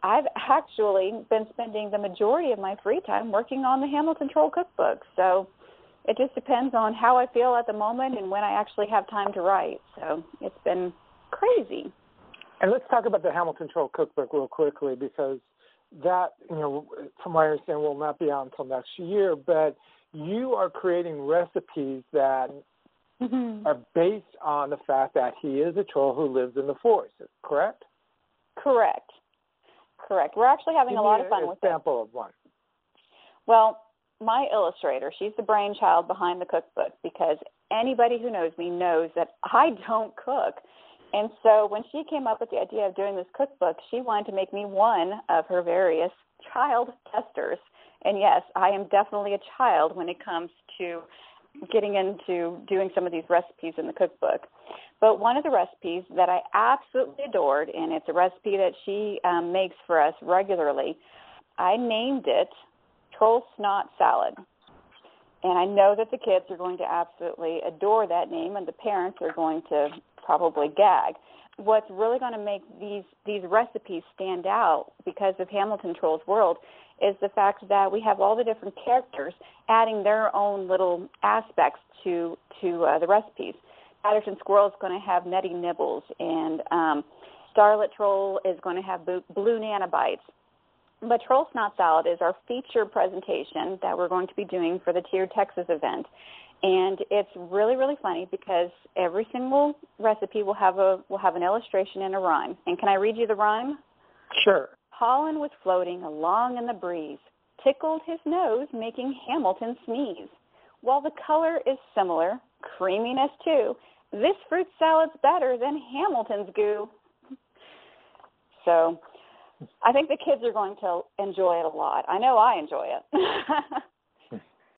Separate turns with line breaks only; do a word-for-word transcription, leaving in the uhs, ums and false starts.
I've actually been spending the majority of my free time working on the Hamilton Troll cookbook. So it just depends on how I feel at the moment and when I actually have time to write. So it's been crazy.
And let's talk about the Hamilton Troll cookbook real quickly, because that, you know, from what I understand, will not be out until next year. But you are creating recipes that mm-hmm. are based on the fact that he is a troll who lives in the forest, correct?
Correct. Correct. We're actually having
Give
a lot
me
of fun
a
with it.
Example of one.
Well, my illustrator, she's the brainchild behind the cookbook, because anybody who knows me knows that I don't cook. And so when she came up with the idea of doing this cookbook, she wanted to make me one of her various child testers. And yes, I am definitely a child when it comes to getting into doing some of these recipes in the cookbook. But one of the recipes that I absolutely adored, and it's a recipe that she um, makes for us regularly, I named it Troll Snot Salad. And I know that the kids are going to absolutely adore that name, and the parents are going to probably gag. What's really going to make these, these recipes stand out because of Hamilton Troll's world is the fact that we have all the different characters adding their own little aspects to, to uh, the recipes. Patterson Squirrel is going to have nutty nibbles, and um, Starlet Troll is going to have blue nanobites. But Troll Snot Salad is our feature presentation that we're going to be doing for the Tiered Texas event. And it's really, really funny because every single recipe will have a will have an illustration and a rhyme. And can I read you the rhyme?
Sure.
Pollen was floating along in the breeze, tickled his nose, making Hamilton sneeze. While the color is similar, creaminess too, this fruit salad's better than Hamilton's goo. So I think the kids are going to enjoy it a lot. I know I enjoy it.